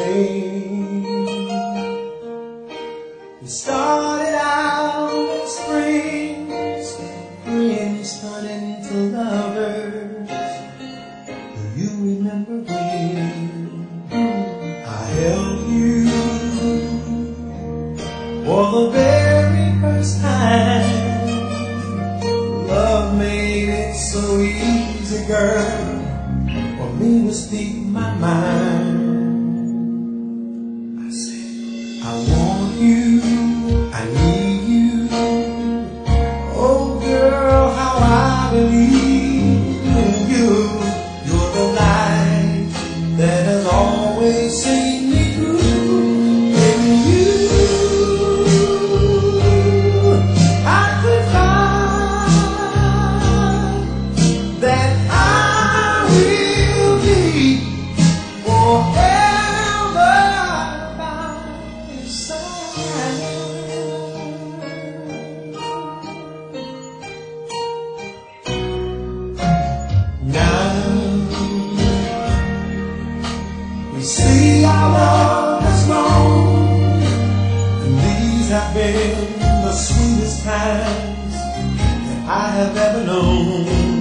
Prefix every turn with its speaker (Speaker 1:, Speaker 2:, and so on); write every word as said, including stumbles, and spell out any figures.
Speaker 1: rain. We started out in spring, friends turned into lovers. Do you remember when I held you for the very first time? Love made it so easy, girl, for me to speak my mind. I said, I want you, I need you. Oh girl, how I believe in you. You're the light that has always seen me through. In you I could find that I will be forever by your side. Now we see our love has grown, and these have been the sweetest times that I have ever known.